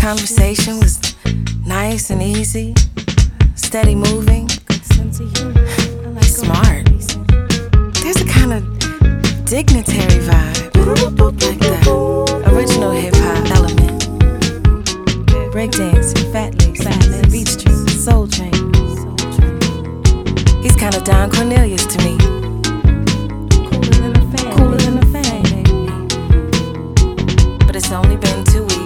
Conversation was nice and easy, steady moving. He's smart. There's a kind of dignitary vibe, like the original hip-hop element. Breakdancing, fat lace, Beat Street, Soul Train. He's kind of Don Cornelius to me. Cooler than a fan, but it's only been 2 weeks.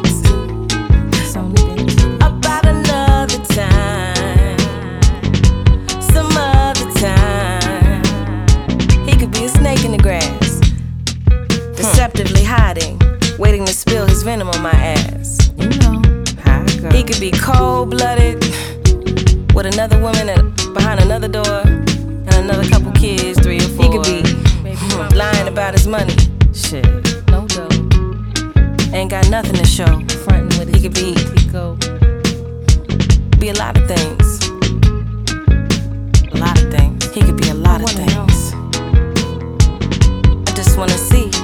About another time, some other time, he could be a snake in the grass, deceptively hiding, waiting to spill his venom on my ass. You know how it goes. He could be cold-blooded, with another woman behind another door, and another couple kids, 3 or 4. He could be lying about his money. Shit, no dough. Ain't got nothing to show. Frontin' with his he could be a lot of things. A lot of things. He could be a lot of things. I just wanna see